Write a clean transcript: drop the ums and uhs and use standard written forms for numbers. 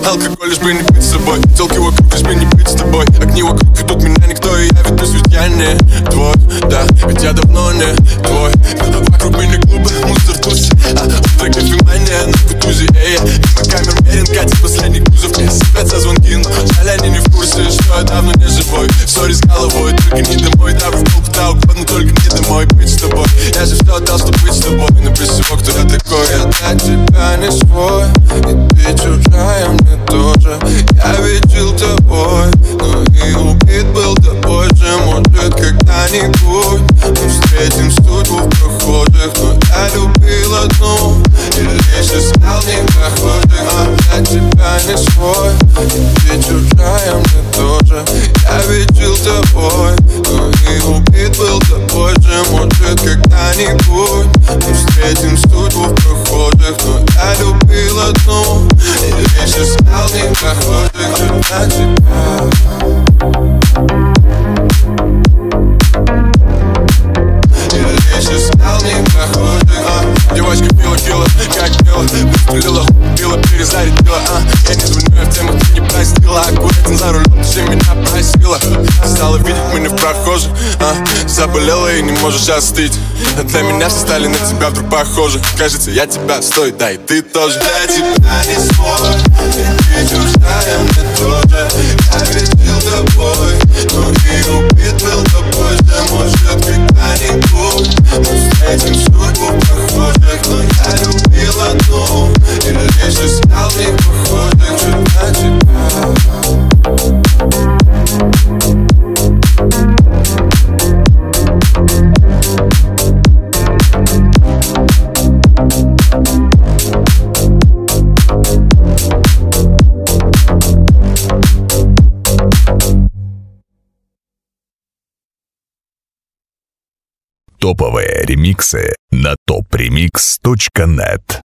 алкоголь, лишь бы не быть с собой. Телки вокруг, лишь бы не быть с тобой. Огни вокруг ведут меня никто, и я ведусь, ведь я не твой. Да, ведь я давно не твой. Вокруг меня клубы, мусор в тусе, утро кофемания на кутузе. Эй, мимо камер мерен, катит последний кузов. Мне сыпятся звонки, но жаль, они не в курсе, что я давно не живой. Ссори с головой, только не домой. Да, в полку, да, угодно, только не домой. Быть с тобой, я же все отдал, чтобы быть с тобой. Но без всего, кто я такой, я для тебя не свой. И ты чужая мне тоже. Я видел тобой, но и убит был тобой же. Может, когда-нибудь мы встретим судьбу в прохожих. Но я любил одну, и лишь искал не проходит. Я для тебя не свой, и ты чужая мне тоже. Я видел тобой, но и убит был тобой же. Может, когда-нибудь мы встретим судьбу в прохожих. Но я любил одну, и лишь искал не проходит. Для тебя. Девочка пила, как пила, выстрелила, пила, перезарядила. Я не звоню, я в темах, ты не простила. Аккуратен за рулем, ты же меня просила. Стала видеть меня в прохожих, заболела и не можешь остыть. А для меня все стали на тебя вдруг похожи. Кажется, я тебя стою, да и ты тоже. Для тебя не свой, и ты чужая мне тоже. Я видел тобой, но и убит был тобой же. Может, когда-нибудь мы встретим судьбу в прохожих. Но я любил одну, и лишь искал не походных. Для тебя. Топовые ремиксы на topremix.net.